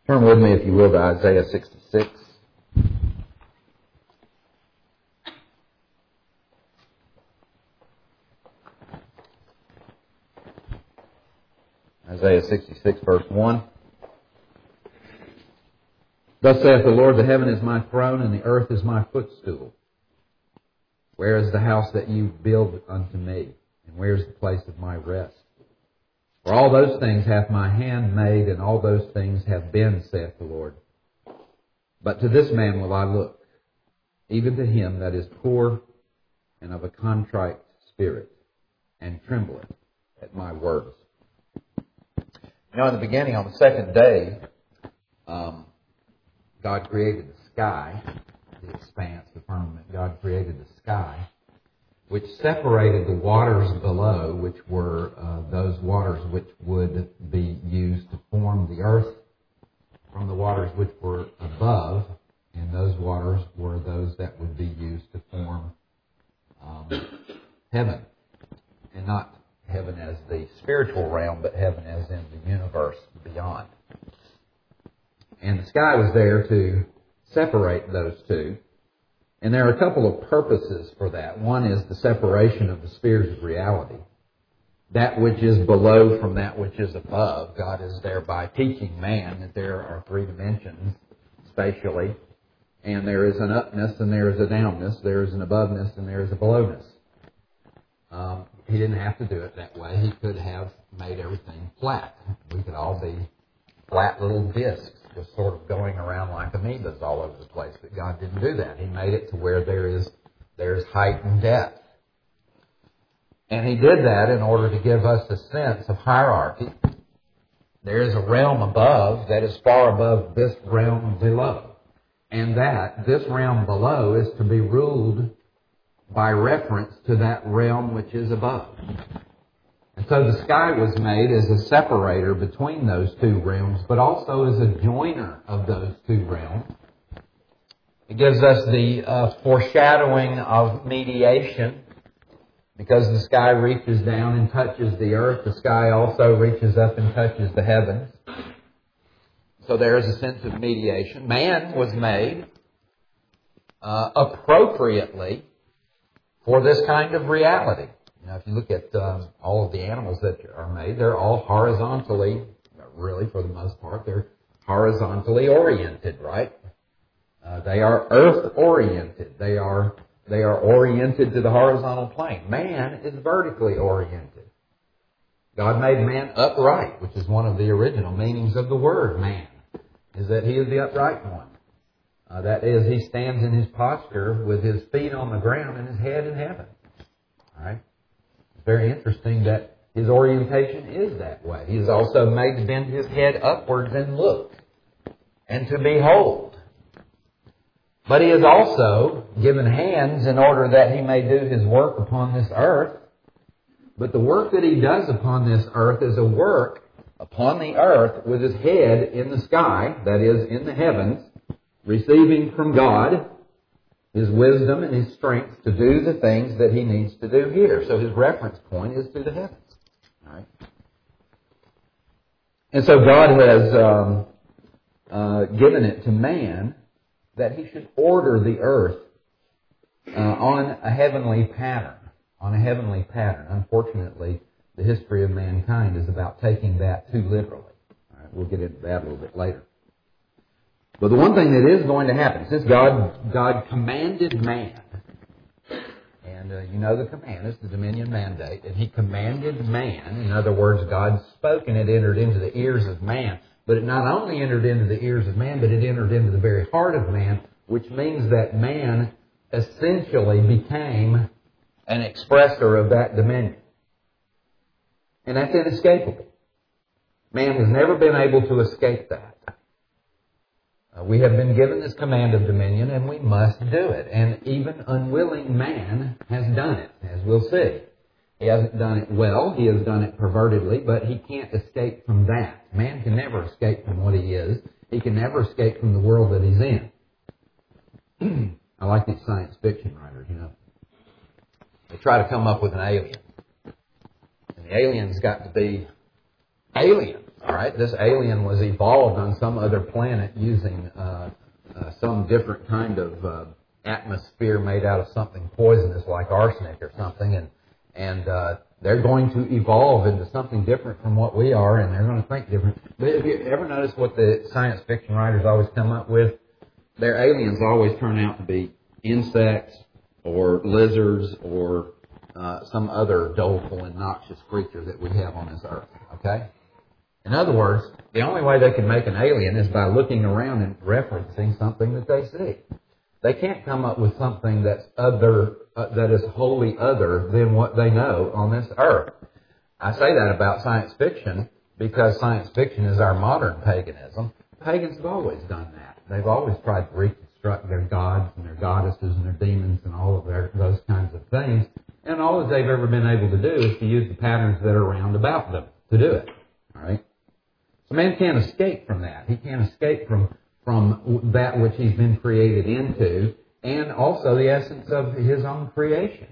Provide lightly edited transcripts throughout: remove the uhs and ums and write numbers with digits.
Turn with me, if you will, to Isaiah 66. Isaiah 66, verse 1. Thus saith the Lord, the heaven is my throne, and the earth is my footstool. Where is the house that you build unto me? And where is the place of my rest? For all those things hath my hand made, and all those things have been, saith the Lord. But to this man will I look, even to him that is poor and of a contrite spirit, and trembleth at my words. You know, in the beginning, on the second day, God created the sky, the expanse, the firmament. God created the sky, which separated the waters below, which were those waters which would be used to form the earth, from the waters which were above, and those waters were those that would be used to form heaven. And not heaven as the spiritual realm, but heaven as in the universe beyond. And the sky was there to separate those two. And there are a couple of purposes for that. One is the separation of the spheres of reality. That which is below from that which is above. God is thereby teaching man that there are three dimensions spatially. And there is an upness and there is a downness. There is an aboveness and there is a belowness. He didn't have to do it that way. He could have made everything flat. We could all be flat little discs, just sort of going around like amoebas all over the place. But God didn't do that. He made it to where there's height and depth. And He did that in order to give us a sense of hierarchy. There is a realm above that is far above this realm below. And that this realm below is to be ruled by reference to that realm which is above. And so the sky was made as a separator between those two realms, but also as a joiner of those two realms. It gives us the foreshadowing of mediation. Because the sky reaches down and touches the earth, the sky also reaches up and touches the heavens. So there is a sense of mediation. Man was made appropriately for this kind of reality. Now, if you look at all of the animals that are made, they're all horizontally, really for the most part, they're horizontally oriented, right? They are earth-oriented. They are oriented to the horizontal plane. Man is vertically oriented. God made man upright, which is one of the original meanings of the word man, is that he is the upright one. That is, he stands in his posture with his feet on the ground and his head in heaven. All right? It's very interesting that his orientation is that way. He is also made to bend his head upwards and look and to behold. But he is also given hands in order that he may do his work upon this earth. But the work that he does upon this earth is a work upon the earth with his head in the sky, that is, in the heavens, receiving from God His wisdom and His strength to do the things that he needs to do here. So his reference point is to the heavens. All right? And so God has given it to man that he should order the earth on a heavenly pattern. On a heavenly pattern. Unfortunately, the history of mankind is about taking that too literally. All right, we'll get into that a little bit later. But the one thing that is going to happen, since God commanded man, and you know the command is the dominion mandate, and He commanded man, in other words, God spoke and it entered into the ears of man, but it not only entered into the ears of man, but it entered into the very heart of man, which means that man essentially became an expressor of that dominion. And that's inescapable. Man has never been able to escape that. We have been given this command of dominion, and we must do it. And even unwilling man has done it, as we'll see. He hasn't done it well, he has done it pervertedly, but he can't escape from that. Man can never escape from what he is. He can never escape from the world that he's in. I like these science fiction writers, you know. They try to come up with an alien. And the alien's got to be aliens. All right, this alien was evolved on some other planet using some different kind of atmosphere made out of something poisonous like arsenic or something, and they're going to evolve into something different from what we are, and they're going to think different. But have you ever noticed what the science fiction writers always come up with? Their aliens always turn out to be insects or lizards or some other doleful and noxious creature that we have on this earth, okay? In other words, the only way they can make an alien is by looking around and referencing something that they see. They can't come up with something that's other, that is wholly other than what they know on this earth. I say that about science fiction because science fiction is our modern paganism. Pagans have always done that. They've always tried to reconstruct their gods and their goddesses and their demons and all of those kinds of things. And all that they've ever been able to do is to use the patterns that are around about them to do it. All right? So man can't escape from that. He can't escape from that which he's been created into, and also the essence of his own creation.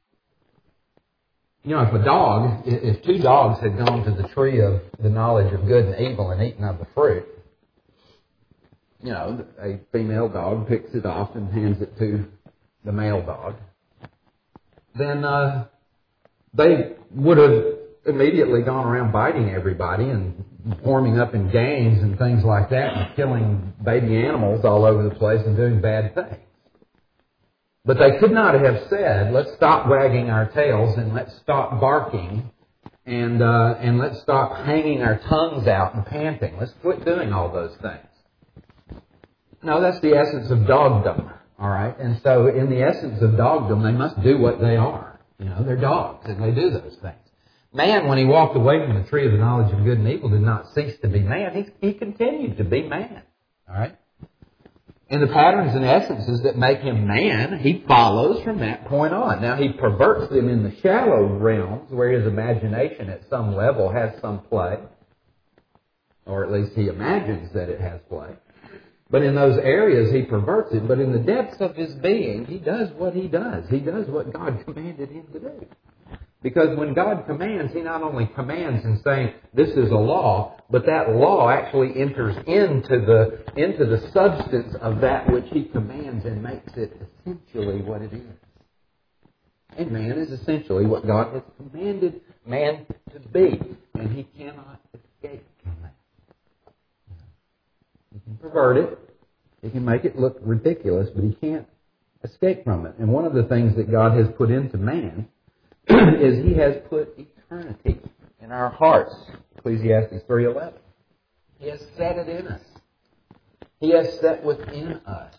You know, if two dogs had gone to the tree of the knowledge of good and evil and eaten of the fruit, you know, a female dog picks it off and hands it to the male dog, then they would have immediately gone around biting everybody and forming up in gangs and things like that and killing baby animals all over the place and doing bad things. But they could not have said, let's stop wagging our tails and let's stop barking and let's stop hanging our tongues out and panting. Let's quit doing all those things. No, that's the essence of dogdom, all right? And so in the essence of dogdom, they must do what they are. You know, they're dogs and they do those things. Man, when he walked away from the tree of the knowledge of good and evil, did not cease to be man. He continued to be man. All right? And the patterns and essences that make him man, he follows from that point on. Now, he perverts them in the shallow realms where his imagination at some level has some play. Or at least he imagines that it has play. But in those areas, he perverts it. But in the depths of his being, he does what he does. He does what God commanded him to do. Because when God commands, He not only commands in saying this is a law, but that law actually enters into the substance of that which He commands and makes it essentially what it is. And man is essentially what God has commanded man to be, and he cannot escape from that. He can pervert it, he can make it look ridiculous, but he can't escape from it. And one of the things that God has put into man is He has put eternity in our hearts. Ecclesiastes 3:11. He has set it in us. He has set within us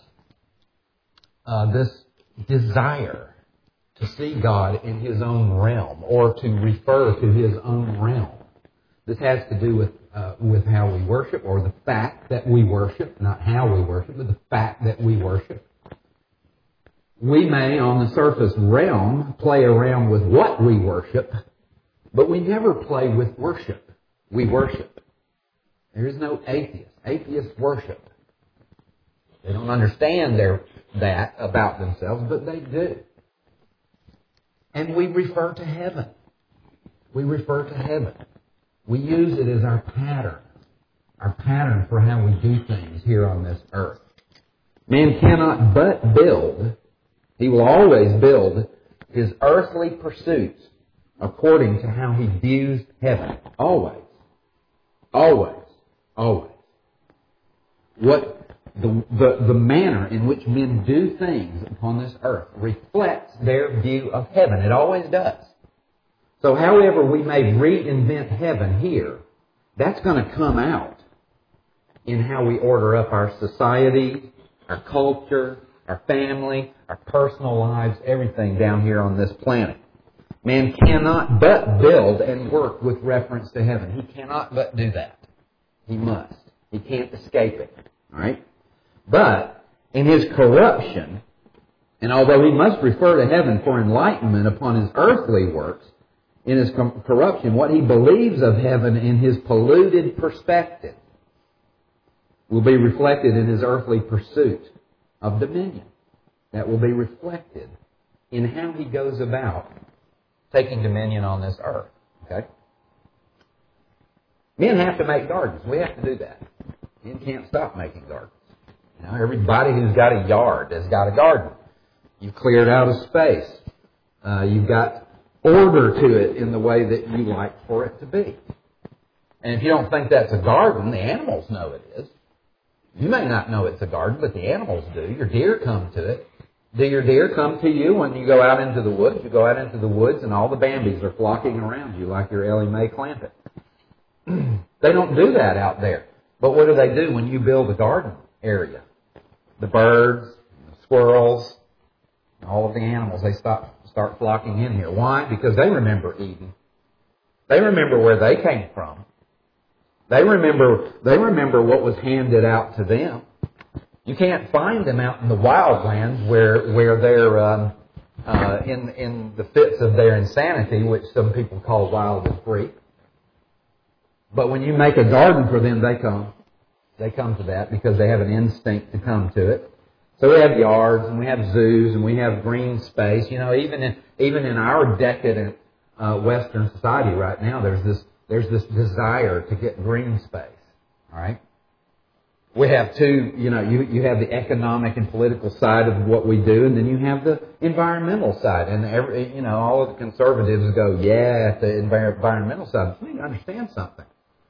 this desire to see God in His own realm, or to refer to His own realm. This has to do with how we worship, or the fact that we worship, not how we worship, but the fact that we worship. We may, on the surface realm, play around with what we worship, but we never play with worship. We worship. There is no atheist. Atheists worship. They don't understand that about themselves, but they do. And we refer to heaven. We refer to heaven. We use it as our pattern for how we do things here on this earth. Man cannot but build. He will always build his earthly pursuits according to how he views heaven. Always. Always. Always. What the manner in which men do things upon this earth reflects their view of heaven. It always does. So however we may reinvent heaven here, that's going to come out in how we order up our society, our culture, our family, our personal lives, everything down here on this planet. Man cannot but build and work with reference to heaven. He cannot but do that. He must. He can't escape it. All right? But in his corruption, and although he must refer to heaven for enlightenment upon his earthly works, in his corruption, what he believes of heaven in his polluted perspective will be reflected in his earthly pursuit of dominion. That will be reflected in how he goes about taking dominion on this earth. Okay? Men have to make gardens. We have to do that. Men can't stop making gardens. Everybody who's got a yard has got a garden. You've cleared out a space. You've got order to it in the way that you like for it to be. And if you don't think that's a garden, the animals know it is. You may not know it's a garden, but the animals do. Your deer come to it. Do your deer come to you when you go out into the woods? You go out into the woods and all the Bambis are flocking around you like your Ellie Mae Clampett. They don't do that out there. But what do when you build a garden area? The birds, the squirrels, all of the animals, they start flocking in here. Why? Because they remember Eden. They remember where they came from. They remember what was handed out to them. You can't find them out in the wildlands where they're in the fits of their insanity, which some people call wild and free. But when you make a garden for them, they come. They come to that because they have an instinct to come to it. So we have yards and we have zoos and we have green space. Even in our decadent Western society right now, there's this desire to get green space. All right. We have you have the economic and political side of what we do, and then you have the environmental side. And all of the conservatives go, yeah, at the environmental side. You need to understand something.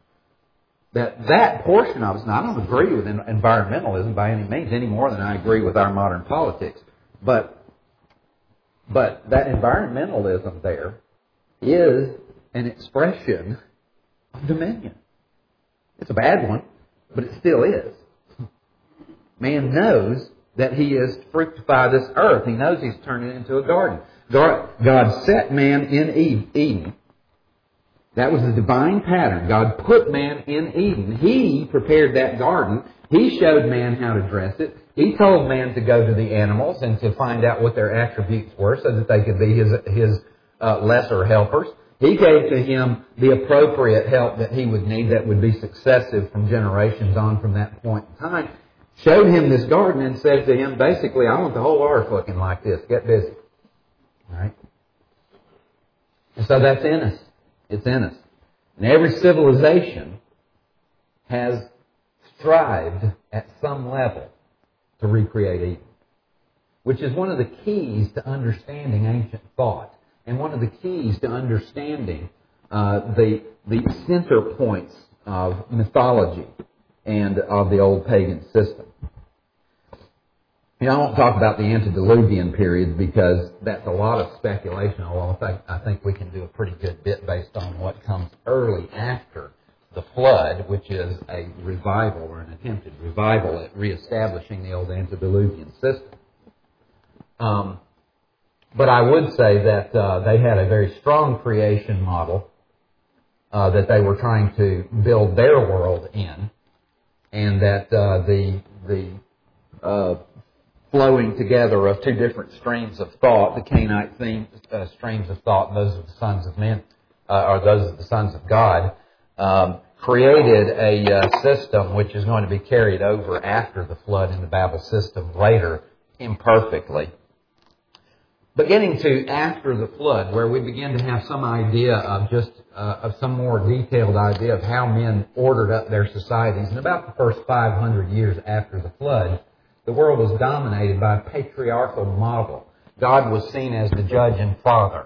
That portion of us, and I don't agree with environmentalism by any means any more than I agree with our modern politics. But that environmentalism there is an expression of dominion. It's a bad one, but it still is. Man knows that he is to fructify this earth. He knows he's turning it into a garden. God set man in Eden. That was the divine pattern. God put man in Eden. He prepared that garden. He showed man how to dress it. He told man to go to the animals and to find out what their attributes were so that they could be his lesser helpers. He gave to him the appropriate help that he would need that would be successive from generations on from that point in time. Showed him this garden and said to him, basically, I want the whole earth looking like this. Get busy. All right? And so that's in us. It's in us. And every civilization has strived at some level to recreate Eden, which is one of the keys to understanding ancient thought and one of the keys to understanding the center points of mythology and of the old pagan system. I won't talk about the antediluvian periods because that's a lot of speculation, although I think we can do a pretty good bit based on what comes early after the flood, which is a revival or an attempted revival at reestablishing the old antediluvian system. But I would say that they had a very strong creation model that they were trying to build their world in, and that the flowing together of two different streams of thought, the Canaanite streams of thought, those of the sons of men, or those of the sons of God, created a system which is going to be carried over after the flood in the Babel system later, imperfectly. But getting to after the flood, where we begin to have some idea of of some more detailed idea of how men ordered up their societies, in about the first 500 years after the flood, the world was dominated by a patriarchal model. God was seen as the judge and father.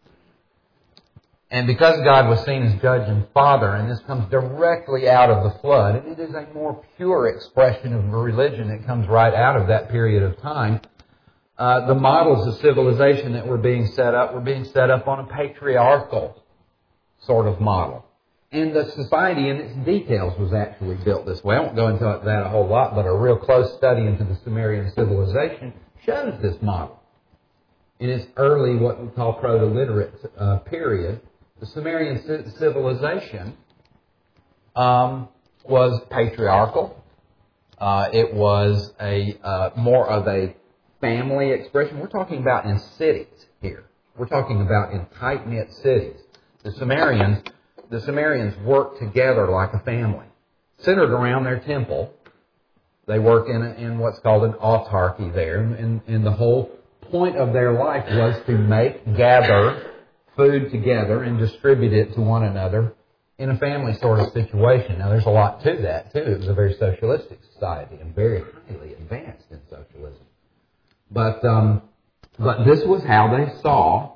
And because God was seen as judge and father, and this comes directly out of the flood, and it is a more pure expression of religion that comes right out of that period of time, the models of civilization that were being set up on a patriarchal sort of model. And the society in its details was actually built this way. I won't go into that a whole lot, but a real close study into the Sumerian civilization shows this model. In its early, what we call proto-literate period, the Sumerian civilization was patriarchal. It was more of a family expression. We're talking about in cities here. We're talking about in tight-knit cities. The Sumerians worked together like a family, centered around their temple. They work in what's called an autarky there, and the whole point of their life was to gather food together and distribute it to one another in a family sort of situation. Now, there's a lot to that, too. It was a very socialistic society and very highly advanced in socialism. But this was how they saw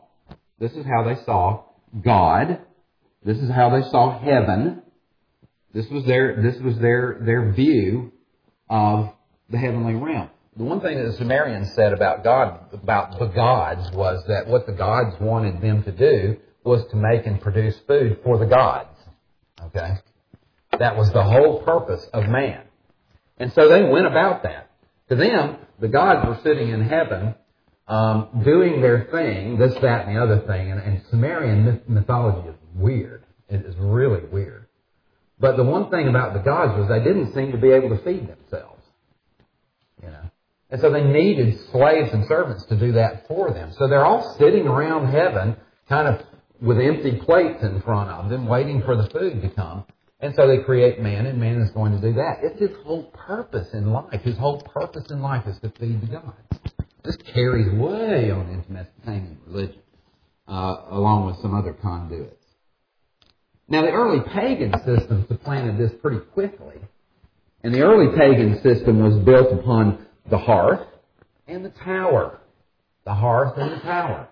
God. This is how they saw heaven. This was their view of the heavenly realm. The one thing that the Sumerians said about the gods, was that what the gods wanted them to do was to make and produce food for the gods. Okay? That was the whole purpose of man. And so they went about that. To them, the gods were sitting in heaven, doing their thing, this, that, and the other thing. And Sumerian mythology is weird. It is really weird. But the one thing about the gods was they didn't seem to be able to feed themselves. You know? And so they needed slaves and servants to do that for them. So they're all sitting around heaven, kind of with empty plates in front of them, waiting for the food to come. And so they create man, and man is going to do that. It's his whole purpose in life. His whole purpose in life is to feed the gods. This carries way on into Mesopotamian religion, along with some other conduits. Now, the early pagan system supplanted this pretty quickly. And the early pagan system was built upon the hearth and the tower. The hearth and the tower.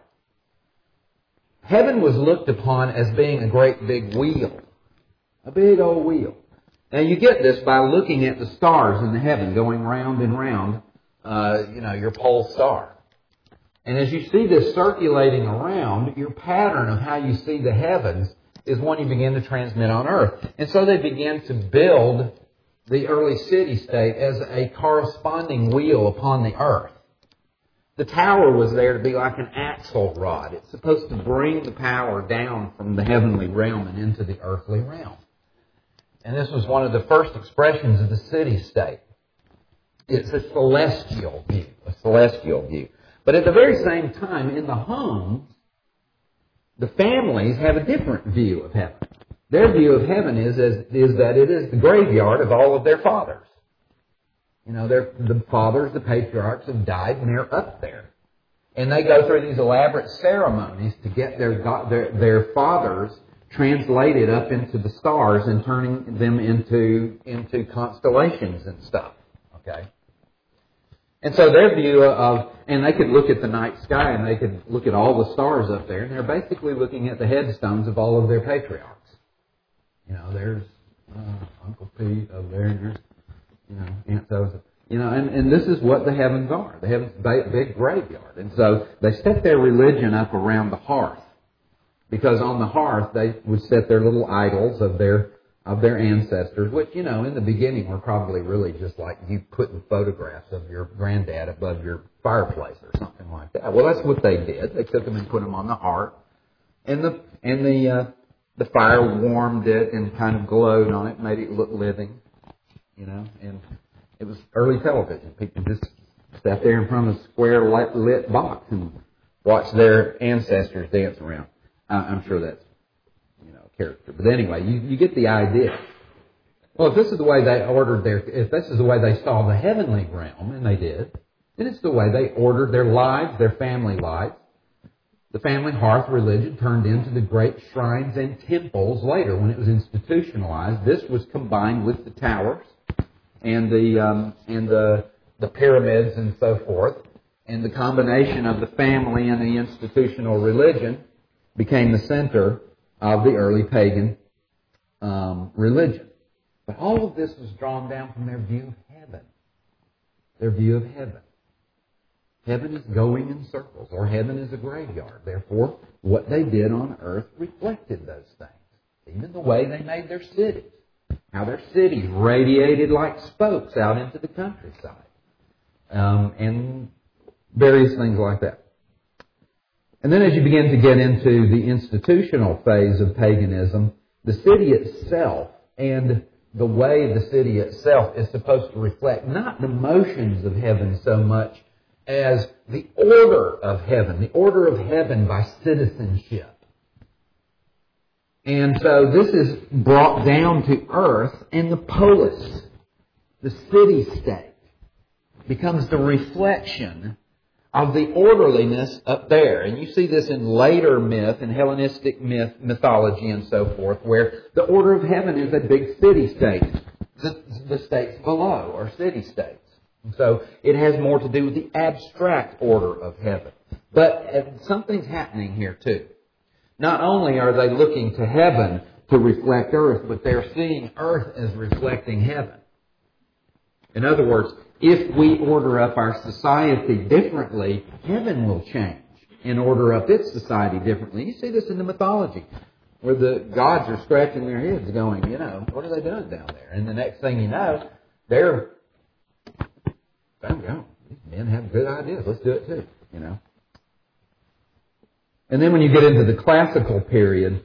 Heaven was looked upon as being a great big wheel. A big old wheel. Now, you get this by looking at the stars in the heaven going round and round, your pole star. And as you see this circulating around, your pattern of how you see the heavens is one you begin to transmit on earth. And so they began to build the early city-state as a corresponding wheel upon the earth. The tower was there to be like an axle rod. It's supposed to bring the power down from the heavenly realm and into the earthly realm. And this was one of the first expressions of the city-state. It's a celestial view. But at the very same time, in the homes, the families have a different view of heaven. Their view of heaven is that it is the graveyard of all of their fathers. You know, the fathers, the patriarchs have died and they're up there. And they go through these elaborate ceremonies to get their fathers translated up into the stars and turning them into constellations and stuff. Okay? And so their view and they could look at the night sky and they could look at all the stars up there, and they're basically looking at the headstones of all of their patriarchs. You know, there's Uncle Pete over there, and there's, Aunt Joseph. And this is what the heavens are. The heavens are a big graveyard. And so they set their religion up around the hearth. Because on the hearth they would set their little idols of their ancestors, which, in the beginning were probably really just like you putting photographs of your granddad above your fireplace or something like that. Well, that's what they did. They took them and put them on the hearth. And the fire warmed it and kind of glowed on it, made it look living, and it was early television. People just sat there in front of a square lit box and watched their ancestors dance around. I'm sure that's, character. But anyway, you get the idea. Well, if this is the way they if this is the way they saw the heavenly realm, and they did, then it's the way they ordered their lives, their family lives. The family hearth religion turned into the great shrines and temples later when it was institutionalized. This was combined with the towers and the pyramids and so forth. And the combination of the family and the institutional religion became the center of the early pagan religion. But all of this was drawn down from their view of heaven. Their view of heaven. Heaven is going in circles, or heaven is a graveyard. Therefore, what they did on earth reflected those things. Even the way they made their cities. How their cities radiated like spokes out into the countryside. And various things like that. And then as you begin to get into the institutional phase of paganism, the city itself and the way the city itself is supposed to reflect not the motions of heaven so much as the order of heaven by citizenship. And so this is brought down to earth, and the polis, the city-state, becomes the reflection of the orderliness up there. And you see this in later myth, in Hellenistic mythology and so forth, where the order of heaven is a big city-state. The states below are city-states. And so it has more to do with the abstract order of heaven. But something's happening here too. Not only are they looking to heaven to reflect earth, but they're seeing earth as reflecting heaven. In other words, if we order up our society differently, heaven will change and order up its society differently. You see this in the mythology, where the gods are scratching their heads going, what are they doing down there? And the next thing you know, they're going, these men have good ideas. Let's do it too, And then when you get into the classical period,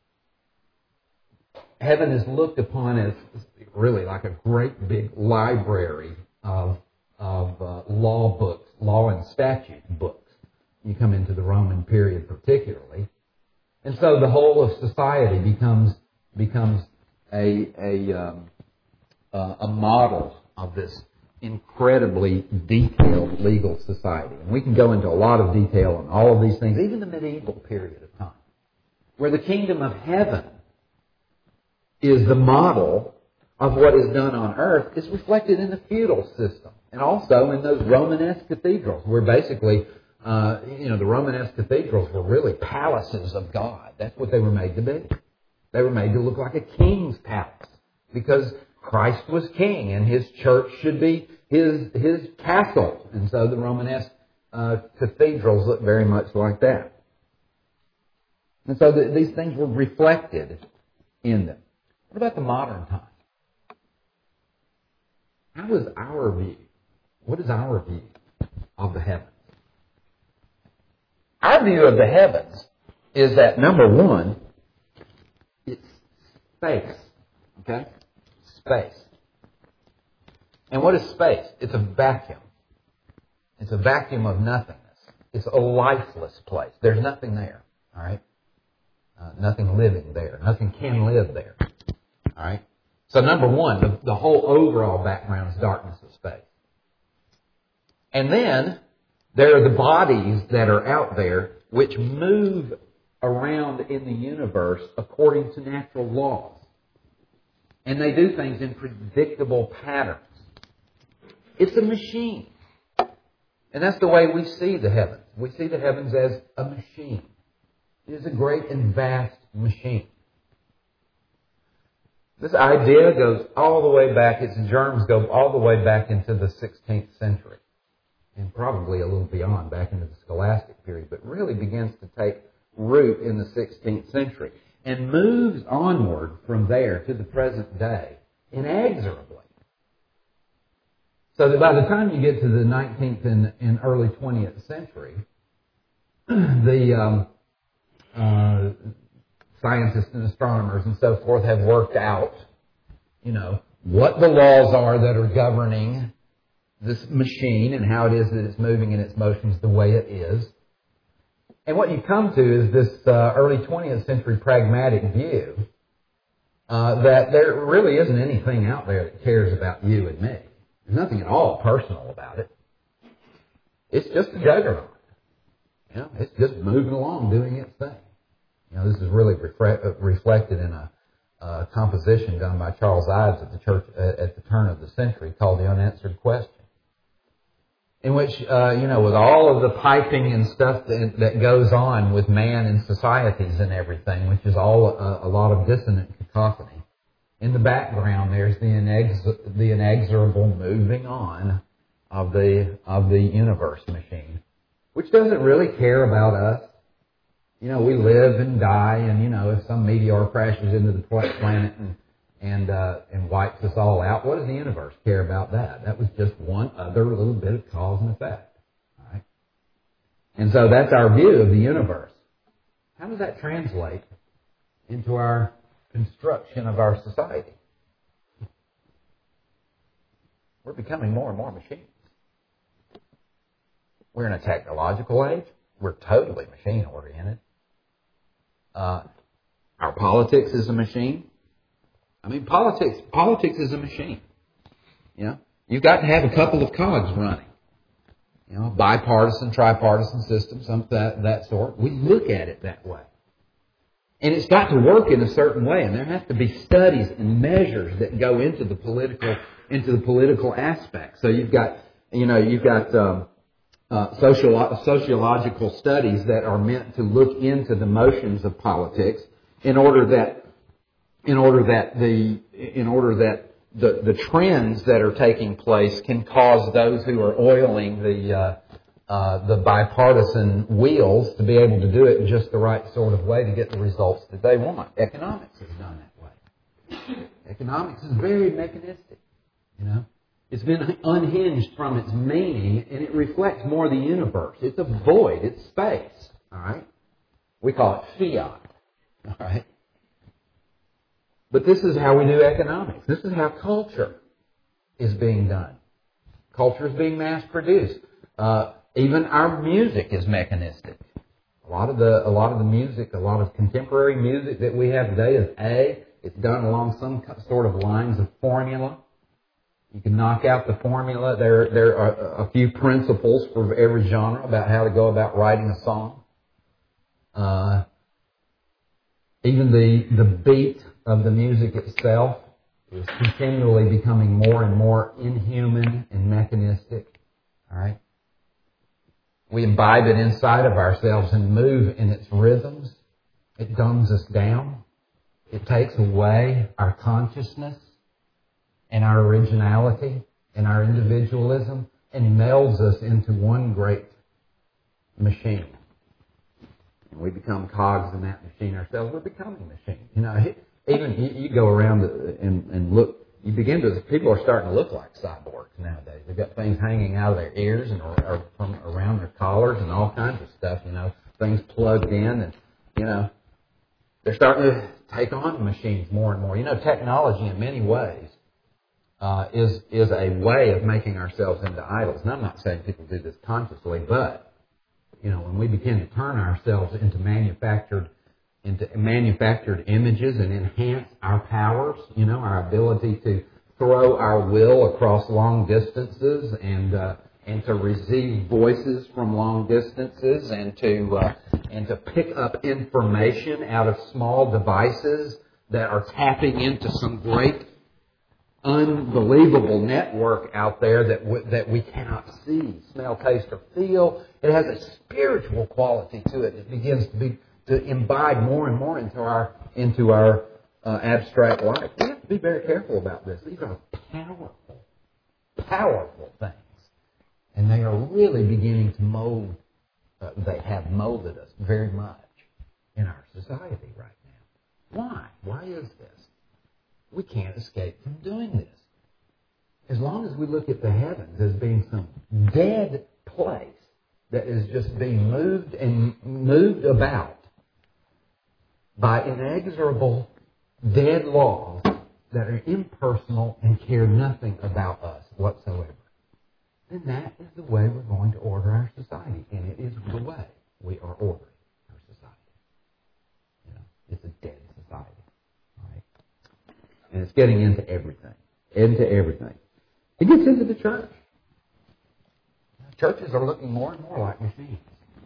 heaven is looked upon as really like a great big library of law books, law and statute books. You come into the Roman period particularly. And so the whole of society becomes a model of this incredibly detailed legal society. And we can go into a lot of detail on all of these things, even the medieval period of time, where the kingdom of heaven is the model of what is done on earth, is reflected in the feudal system. And also in those Romanesque cathedrals, where basically, the Romanesque cathedrals were really palaces of God. That's what they were made to be. They were made to look like a king's palace, because Christ was king, and His church should be His castle. And so the Romanesque cathedrals look very much like that. And so these things were reflected in them. What about the modern time? How is our view? What is our view of the heavens? Our view of the heavens is that, number one, it's space. Okay? Space. And what is space? It's a vacuum. It's a vacuum of nothingness. It's a lifeless place. There's nothing there. All right? Nothing living there. Nothing can live there. All right? So number one, the whole overall background is darkness of space. And then there are the bodies that are out there which move around in the universe according to natural laws. And they do things in predictable patterns. It's a machine. And that's the way we see the heavens. We see the heavens as a machine. It is a great and vast machine. This idea goes all the way back, its germs go all the way back into the 16th century. And probably a little beyond, back into the scholastic period, but really begins to take root in the 16th century and moves onward from there to the present day inexorably. So that by the time you get to the 19th and early 20th century, the scientists and astronomers and so forth have worked out, what the laws are that are governing this machine and how it is that it's moving in its motions the way it is. And what you come to is this early 20th century pragmatic view that there really isn't anything out there that cares about you and me. There's nothing at all personal about it. It's just a juggernaut. It's just moving along, doing its thing. This is really reflected in a composition done by Charles Ives at the church at the turn of the century called The Unanswered Question, in which, with all of the piping and stuff that goes on with man and societies and everything, which is all a lot of dissonant cacophony, in the background there's the inexorable moving on of the universe machine, which doesn't really care about us. We live and die, and if some meteor crashes into the planet and wipes us all out, what does the universe care about that? That was just one other little bit of cause and effect. All right? And so that's our view of the universe. How does that translate into our construction of our society? We're becoming more and more machines. We're in a technological age. We're totally machine-oriented. Our politics is a machine. Politics is a machine. You've got to have a couple of cogs running. bipartisan, tripartisan system, some that sort. We look at it that way. And it's got to work in a certain way, and there have to be studies and measures that go into the political aspect. So you've got sociological studies that are meant to look into the motions of politics in order that the trends that are taking place can cause those who are oiling the bipartisan wheels to be able to do it in just the right sort of way to get the results that they want. Economics is done that way. Economics is very mechanistic. It's been unhinged from its meaning, and it reflects more the universe. It's a void. It's space. All right? We call it fiat. All right? But this is how we do economics. This is how culture is being done. Culture is being mass-produced. Even our music is mechanistic. A lot of the music, a lot of contemporary music that we have today is it's done along some sort of lines of formula. You can knock out the formula. There are a few principles for every genre about how to go about writing a song. Even the beat of the music itself is continually becoming more and more inhuman and mechanistic. All right? We imbibe it inside of ourselves and move in its rhythms. It dumbs us down. It takes away our consciousness and our originality and our individualism and melds us into one great machine. And we become cogs in that machine ourselves. We're becoming machines. Even you go around and look, people are starting to look like cyborgs nowadays. They've got things hanging out of their ears and or from around their collars and all kinds of stuff, things plugged in and, they're starting to take on machines more and more. Technology in many ways is a way of making ourselves into idols. And I'm not saying people do this consciously, but, when we begin to turn ourselves into manufactured images and enhance our powers, our ability to throw our will across long distances and to receive voices from long distances and to pick up information out of small devices that are tapping into some great, unbelievable network out there that we cannot see, smell, taste, or feel. It has a spiritual quality to it. It begins to imbibe more and more into our abstract life. We have to be very careful about this. These are powerful things. And they are really beginning to mold, they have molded us very much in our society right now. Why? Why is this? We can't escape from doing this. As long as we look at the heavens as being some dead place that is just being moved about by inexorable dead laws that are impersonal and care nothing about us whatsoever, then that is the way we're going to order our society. And it is the way we are ordering our society. It's a dead society. All right? And it's getting into everything. It gets into the church. Churches are looking more and more like machines.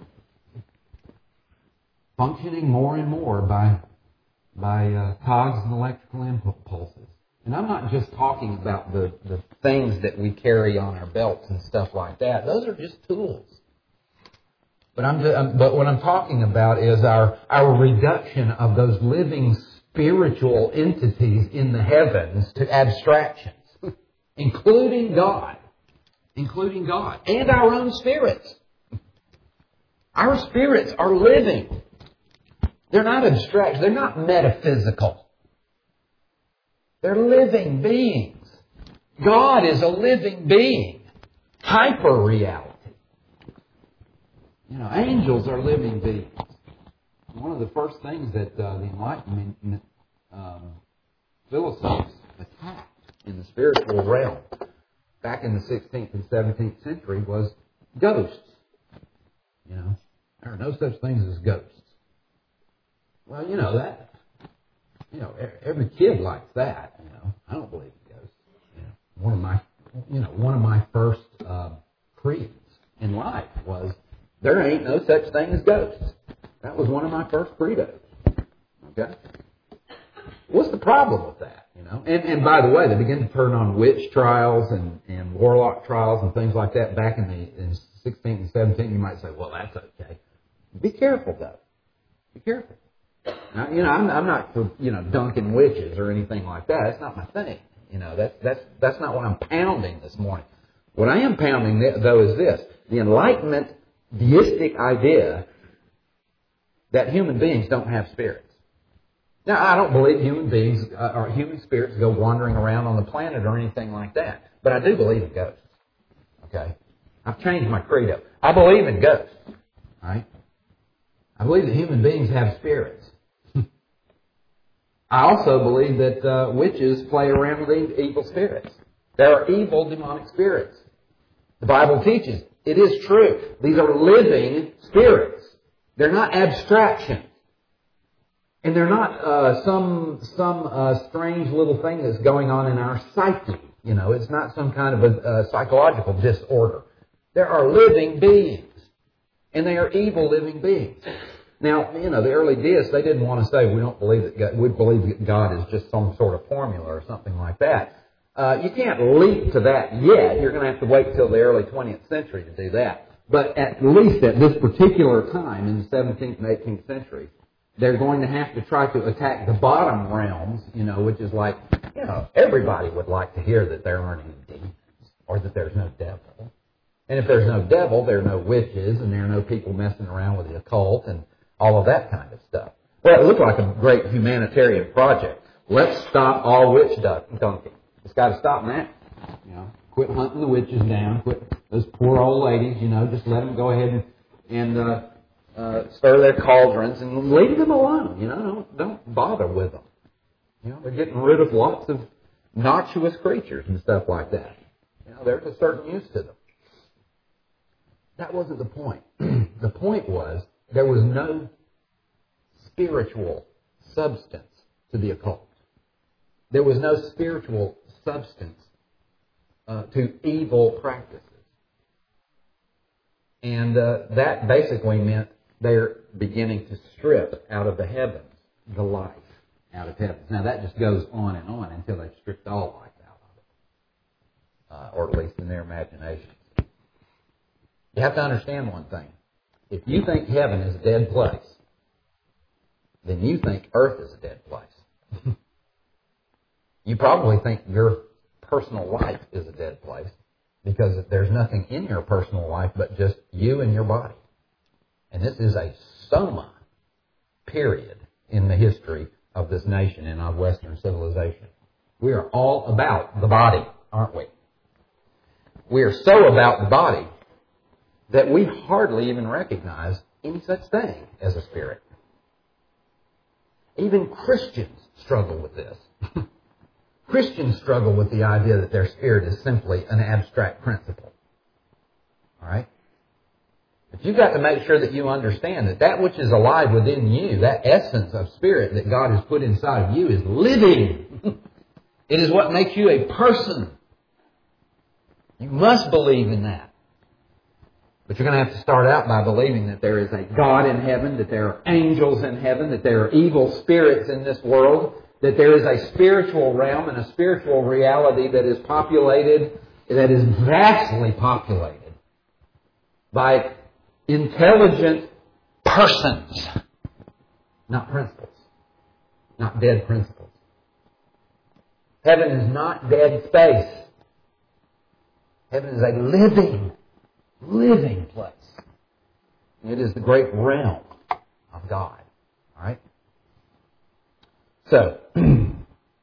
Functioning more and more by cogs and electrical impulses. And I'm not just talking about the things that we carry on our belts and stuff like that. Those are just tools. But what I'm talking about is our reduction of those living spiritual entities in the heavens to abstractions, including God and our own spirits. Our spirits are living. They're not abstract. They're not metaphysical. They're living beings. God is a living being. Hyper-reality. Angels are living beings. One of the first things that the Enlightenment philosophes attacked in the spiritual realm back in the 16th and 17th century was ghosts. There are no such things as ghosts. Well, that. Every kid likes that. I don't believe in ghosts. One of my first creeds in life was, there ain't no such thing as ghosts. That was one of my first credos. Okay? What's the problem with that? You know? And by the way, they began to turn on witch trials and warlock trials and things like that back in 16 and 17. You might say, well, that's okay. Be careful, though. Be careful. Now, you know, I'm not for, you know, dunking witches or anything like that. That's not my thing. You know, that's not what I'm pounding this morning. What I am pounding, though, is this. The Enlightenment deistic idea that human beings don't have spirits. Now, I don't believe human beings or human spirits go wandering around on the planet or anything like that. But I do believe in ghosts. Okay? I've changed my credo. I believe in ghosts. Right? I believe that human beings have spirits. I also believe that witches play around with evil spirits. There are evil demonic spirits. The Bible teaches it is true. These are living spirits. They're not abstractions. And they're not some strange little thing that's going on in our psyche. You know, it's not some kind of a psychological disorder. There are living beings. And they are evil living beings. Now, you know, the early deists, they didn't want to say we don't believe that God, we believe that God is just some sort of formula or something like that. You can't leap to that yet. You're going to have to wait until the early 20th century to do that. But at least at this particular time in the 17th and 18th century, they're going to have to try to attack the bottom realms, you know, which is like, you know, everybody would like to hear that there aren't any demons or that there's no devil. And if there's no devil, there are no witches and there are no people messing around with the occult and all of that kind of stuff. Well, it looked like a great humanitarian project. Let's stop all witch dunking. It's got to stop that. You know, quit hunting the witches down. Quit those poor old ladies. You know, just let them go ahead and stir their cauldrons and leave them alone. You know, don't bother with them. You know, they're getting rid of lots of noxious creatures and stuff like that. You know, there's a certain use to them. That wasn't the point. The point was there was no spiritual substance to the occult. There was no spiritual substance to evil practices. And that basically meant they're beginning to strip out of the heavens the life out of heavens. Now that just goes on and on until they've stripped all life out of it. Or at least in their imaginations. You have to understand one thing. If you think heaven is a dead place, then you think earth is a dead place. You probably think your personal life is a dead place because there's nothing in your personal life but just you and your body. And this is a soma period in the history of this nation and of Western civilization. We are all about the body, aren't we? We are so about the body that we hardly even recognize any such thing as a spirit. Even Christians struggle with this. Christians struggle with the idea that their spirit is simply an abstract principle. All right? But you've got to make sure that you understand that that which is alive within you, that essence of spirit that God has put inside of you is living. It is what makes you a person. You must believe in that. But you're going to have to start out by believing that there is a God in heaven, that there are angels in heaven, that there are evil spirits in this world, that there is a spiritual realm and a spiritual reality that is populated, that is vastly populated by intelligent persons, not principles, not dead principles. Heaven is not dead space. Heaven is a living place. It is the great realm of God. All right? So, in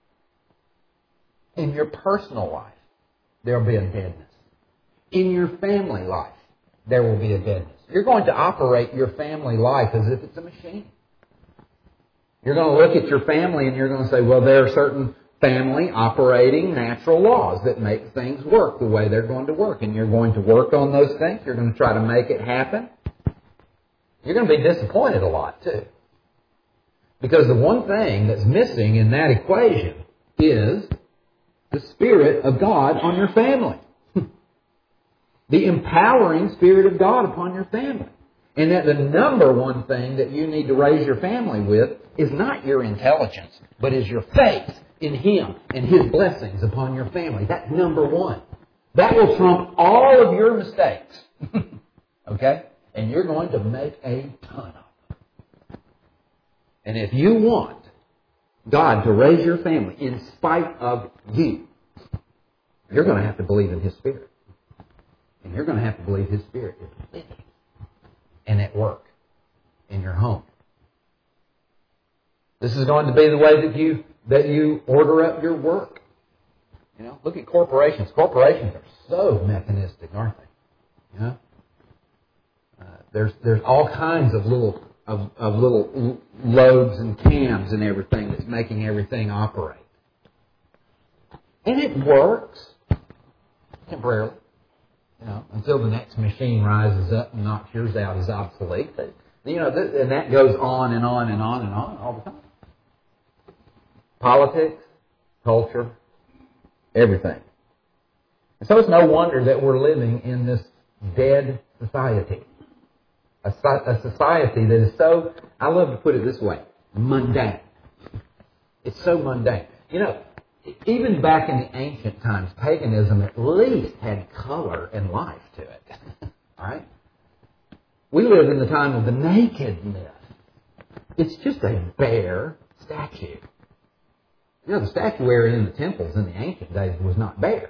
your personal life, there will be a deadness. In your family life, there will be a deadness. You're going to operate your family life as if it's a machine. You're going to look at your family and you're going to say, well, there are certain family operating natural laws that make things work the way they're going to work. And you're going to work on those things. You're going to try to make it happen. You're going to be disappointed a lot, too. Because the one thing that's missing in that equation is the Spirit of God on your family. The empowering Spirit of God upon your family. And that the number one thing that you need to raise your family with is not your intelligence, but is your faith in Him and His blessings upon your family. That's number one. That will trump all of your mistakes. Okay? And you're going to make a ton of them. And if you want God to raise your family in spite of you, you're going to have to believe in His Spirit. And you're going to have to believe His Spirit is living and at work in your home. This is going to be the way that you order up your work. You know, look at corporations. Corporations are so mechanistic, aren't they? You know, there's all kinds of little loads and cams and everything that's making everything operate, and it works temporarily. You know, until the next machine rises up and knocks yours out as obsolete. You know, and that goes on and on and on and on all the time. Politics, culture, everything. And so it's no wonder that we're living in this dead society. A society that is so, I love to put it this way, mundane. It's so mundane. You know, even back in the ancient times, paganism at least had color and life to it. All right? We live in the time of the naked myth. It's just a bare statue. You know, the statuary in the temples in the ancient days was not bare.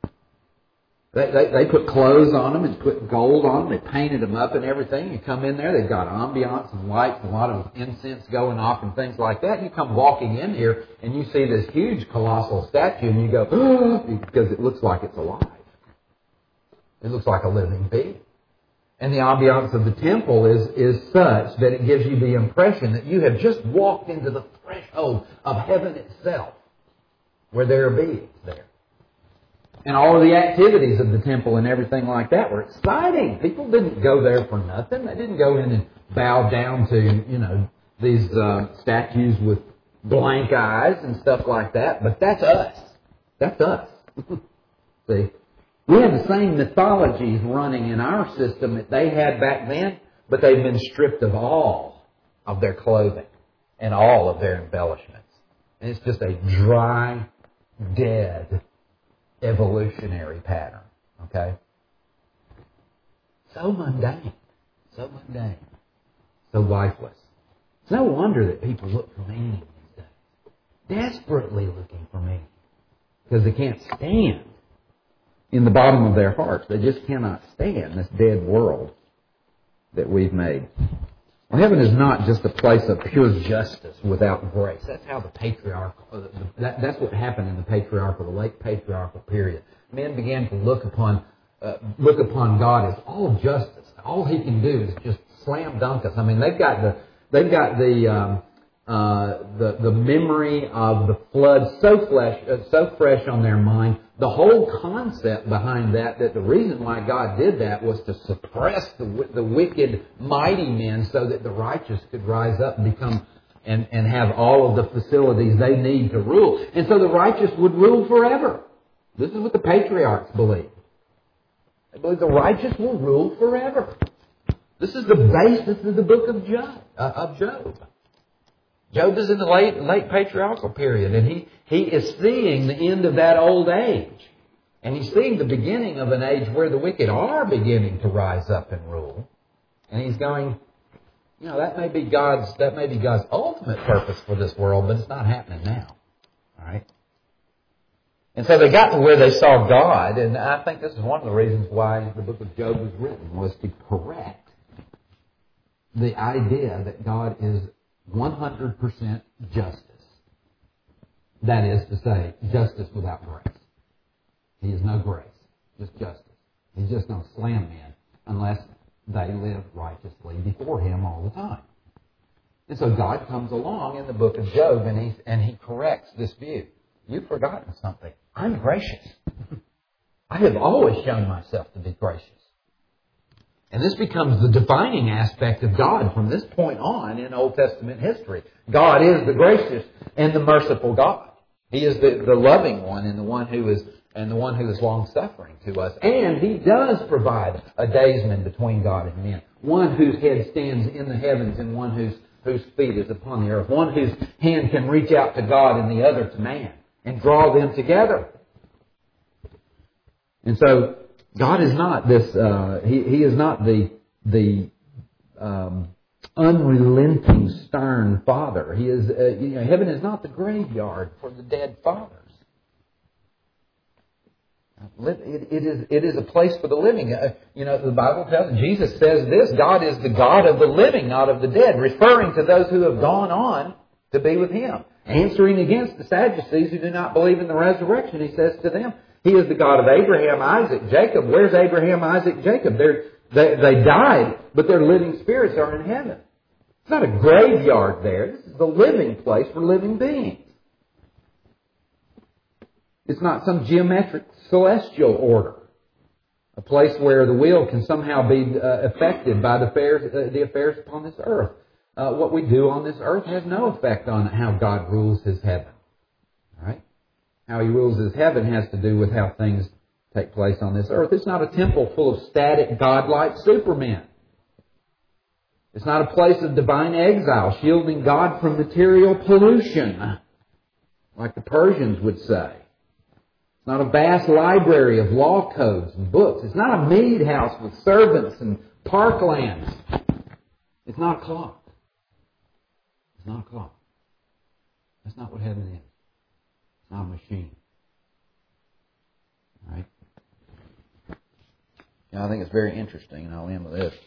They put clothes on them and put gold on them. They painted them up and everything. You come in there, they've got ambiance and lights and a lot of incense going off and things like that. You come walking in here and you see this huge colossal statue and you go, oh, because it looks like it's alive. It looks like a living being. And the ambiance of the temple is such that it gives you the impression that you have just walked into the threshold of heaven itself, where there are beings there. And all of the activities of the temple and everything like that were exciting. People didn't go there for nothing. They didn't go in and bow down to, you know, these statues with blank eyes and stuff like that. But that's us. That's us. See? We have the same mythologies running in our system that they had back then, but they've been stripped of all of their clothing and all of their embellishments. And it's just a dry, dead evolutionary pattern. Okay? So mundane. So mundane. So lifeless. It's no wonder that people look for meaning these days. Desperately looking for meaning. Because they can't stand in the bottom of their hearts. They just cannot stand this dead world that we've made. Well, heaven is not just a place of pure justice without grace. That's how that's what happened in the late patriarchal period. Men began to look upon God as all justice. All He can do is just slam dunk us. I mean, they've got the memory of the flood so fresh on their mind. The whole concept behind that the reason why God did that was to suppress the wicked mighty men so that the righteous could rise up and become and have all of the facilities they need to rule. And so the righteous would rule forever. This is what the patriarchs believe. They believe the righteous will rule forever. This is the basis of the book of Job. Job is in the late patriarchal period, and he is seeing the end of that old age. And he's seeing the beginning of an age where the wicked are beginning to rise up and rule. And he's going, you know, that may be God's ultimate purpose for this world, but it's not happening now. All right? And so they got to where they saw God, and I think this is one of the reasons why the book of Job was written, was to correct the idea that God is 100% justice. That is to say, justice without grace. He is no grace, just justice. He's just going to slam men unless they live righteously before Him all the time. And so God comes along in the book of Job and he corrects this view. You've forgotten something. I'm gracious. I have always shown myself to be gracious. And this becomes the defining aspect of God from this point on in Old Testament history. God is the gracious and the merciful God. He is the loving one and the one who is and the one who is long-suffering to us. And He does provide a daysman between God and men. One whose head stands in the heavens and one whose feet is upon the earth. One whose hand can reach out to God and the other to man and draw them together. And so God is not this, He is not the unrelenting, stern Father. He is, heaven is not the graveyard for the dead fathers. It is a place for the living. The Bible tells, Jesus says this, God is the God of the living, not of the dead, referring to those who have gone on to be with Him. Answering against the Sadducees who do not believe in the resurrection, He says to them, He is the God of Abraham, Isaac, Jacob. Where's Abraham, Isaac, Jacob? They died, but their living spirits are in heaven. It's not a graveyard there. This is the living place for living beings. It's not some geometric celestial order. A place where the will can somehow be affected by the affairs upon this earth. What we do on this earth has no effect on how God rules His heaven. All right? How He rules His heaven has to do with how things take place on this earth. It's not a temple full of static, godlike supermen. It's not a place of divine exile, shielding God from material pollution, like the Persians would say. It's not a vast library of law codes and books. It's not a mead house with servants and parklands. It's not a clock. It's not a clock. That's not what heaven is. It's not a machine. All right? I think it's very interesting, and I'll end with this.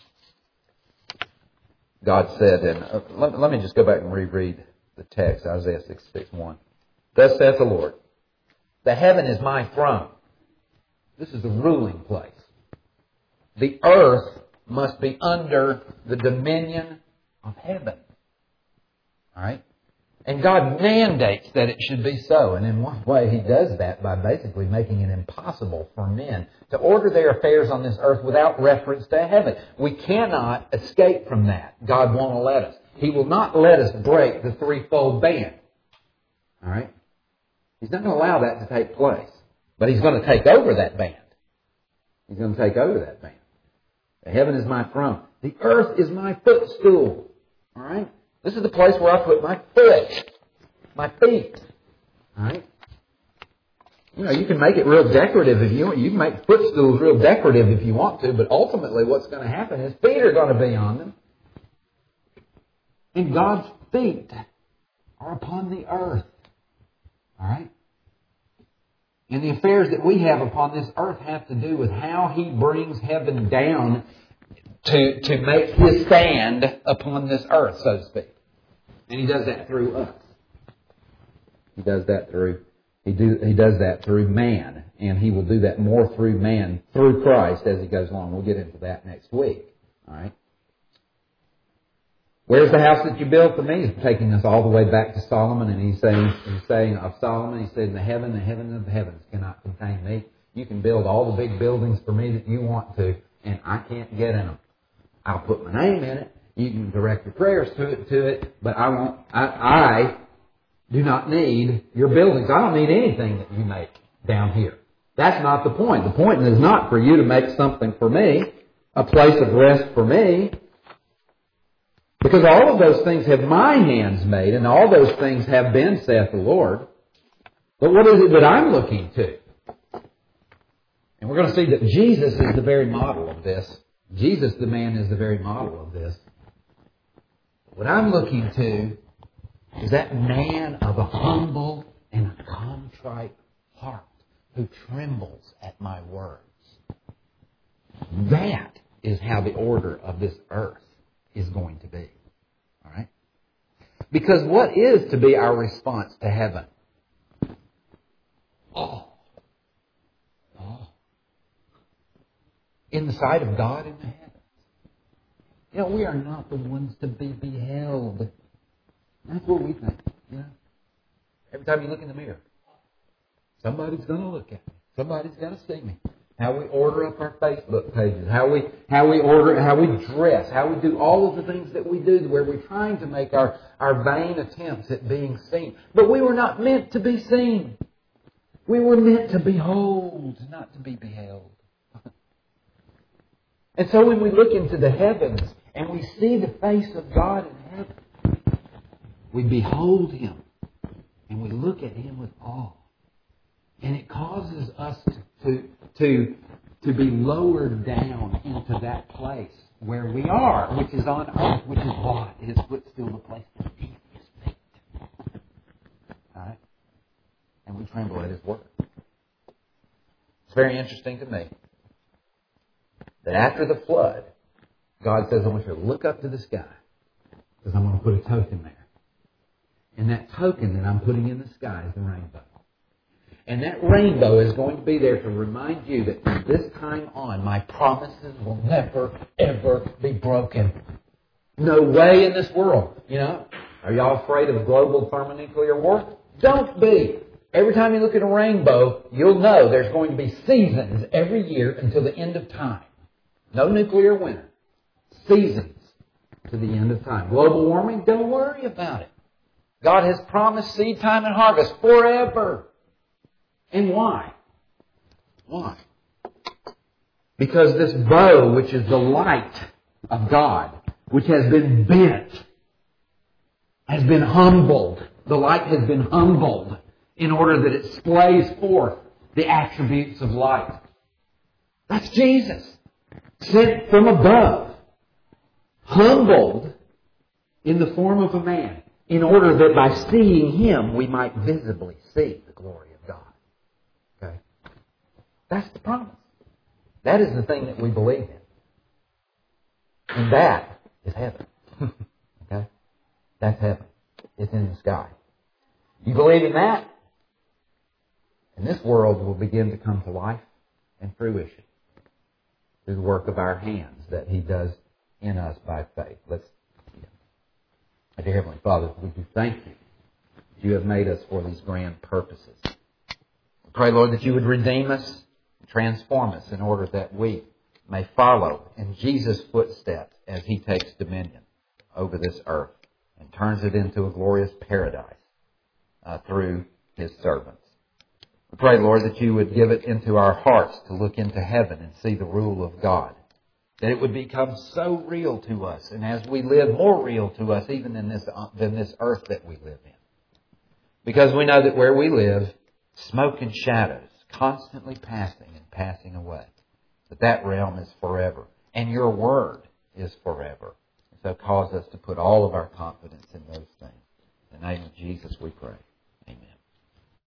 God said, and let me just go back and reread the text, Isaiah 66:1. Thus saith the Lord, the heaven is my throne. This is the ruling place. The earth must be under the dominion of heaven. All right? And God mandates that it should be so. And in one way He does that by basically making it impossible for men to order their affairs on this earth without reference to heaven. We cannot escape from that. God won't let us. He will not let us break the threefold band. All right? He's not going to allow that to take place. But He's going to take over that band. He's going to take over that band. The heaven is my throne. The earth is my footstool. All right? This is the place where I put my foot. My feet. All right? You can make it real decorative if you want. You can make footstools real decorative if you want to, but ultimately what's going to happen is feet are going to be on them. And God's feet are upon the earth. All right? And the affairs that we have upon this earth have to do with how He brings heaven down to make His stand upon this earth, so to speak. And He does that through us. He does that through man. And He will do that more through man, through Christ, as He goes along. We'll get into that next week. All right? Where's the house that you built for me? He's taking us all the way back to Solomon, and he's saying of Solomon, he said, the heaven of the heavens cannot contain me. You can build all the big buildings for me that you want to, and I can't get in them. I'll put my name in it. You can direct your prayers to it, but I won't. I do not need your buildings. I don't need anything that you make down here. That's not the point. The point is not for you to make something for me, a place of rest for me. Because all of those things have my hands made, and all those things have been, saith the Lord. But what is it that I'm looking to? And we're going to see that Jesus is the very model of this. Jesus, the man, is the very model of this. What I'm looking to is that man of a humble and a contrite heart who trembles at my words. That is how the order of this earth is going to be. All right? Because what is to be our response to heaven? Oh. In the sight of God in the heavens. We are not the ones to be beheld. That's what we think. Every time you look in the mirror, somebody's going to look at me. Somebody's going to see me. How we order up our Facebook pages, how we dress, how we do all of the things that we do, where we're trying to make our vain attempts at being seen. But we were not meant to be seen. We were meant to behold, not to be beheld. And so when we look into the heavens and we see the face of God in heaven, we behold Him and we look at Him with awe. And it causes us to be lowered down into that place where we are, which is on earth, which is what? His footstool, the place to be His feet. All right? And we tremble at His word. It's very interesting to me that after the flood, God says, I want you to look up to the sky because I'm going to put a token there. And that token that I'm putting in the sky is the rainbow. And that rainbow is going to be there to remind you that from this time on, my promises will never, ever be broken. No way in this world. You know, are y'all afraid of a global thermonuclear war? Don't be. Every time you look at a rainbow, you'll know there's going to be seasons every year until the end of time. No nuclear winter. Seasons to the end of time. Global warming, don't worry about it. God has promised seed time and harvest forever. And why? Why? Because this bow, which is the light of God, which has been bent, has been humbled. The light has been humbled in order that it displays forth the attributes of light. That's Jesus. Sent from above. Humbled in the form of a man. In order that by seeing Him, we might visibly see the glory of God. Okay? That's the promise. That is the thing that we believe in. And that is heaven. Okay? That's heaven. It's in the sky. You believe in that? And this world will begin to come to life and fruition through the work of our hands that He does in us by faith. Let's pray. Dear Heavenly Father, we do thank You. You have made us for these grand purposes. We pray, Lord, that You would redeem us, transform us in order that we may follow in Jesus' footsteps as He takes dominion over this earth and turns it into a glorious paradise through His servants. We pray, Lord, that You would give it into our hearts to look into heaven and see the rule of God. That it would become so real to us, and as we live, more real to us even than this earth that we live in. Because we know that where we live, smoke and shadows, constantly passing and passing away. But that realm is forever, and Your word is forever. And so cause us to put all of our confidence in those things. In the name of Jesus we pray. Amen.